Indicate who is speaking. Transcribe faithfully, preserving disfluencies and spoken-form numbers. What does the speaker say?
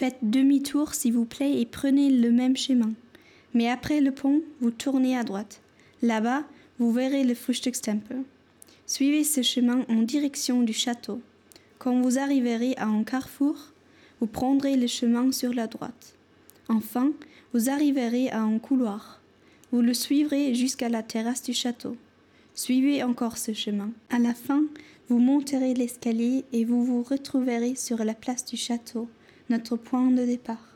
Speaker 1: Faites demi-tour s'il vous plaît et prenez le même chemin. Mais après le pont, vous tournez à droite. Là-bas, vous verrez le Frühstückstempel. Suivez ce chemin en direction du château. Quand vous arriverez à un carrefour, vous prendrez le chemin sur la droite. Enfin, vous arriverez à un couloir. Vous le suivrez jusqu'à la terrasse du château. Suivez encore ce chemin. À la fin, vous monterez l'escalier et vous vous retrouverez sur la place du château, notre point de départ.